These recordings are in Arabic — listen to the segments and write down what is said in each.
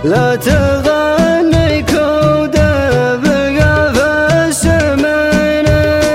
لا تغني كود بقى في السمين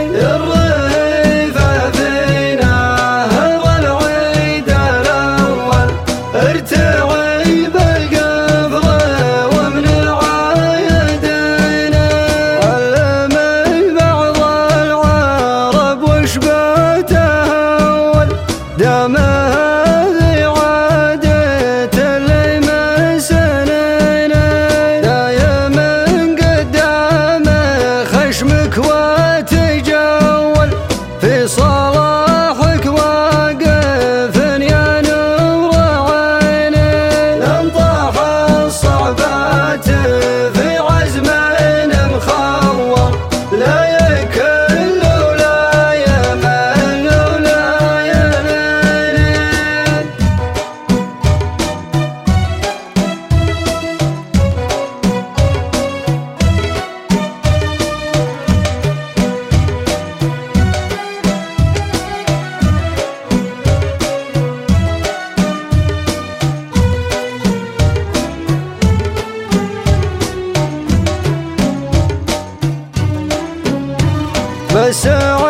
الريفة فينا هو العيد الأول ارتوي بالقفل ومن عايدين علمي بعض العرب وش بتهول دام هذه عادة اللي من سنين دايما قدام خشمك وتجول في صلاحك واقف يا نور عيني لن طاح الصعبات في عزم مخور لا يكل ولا يمل ولا يلين بس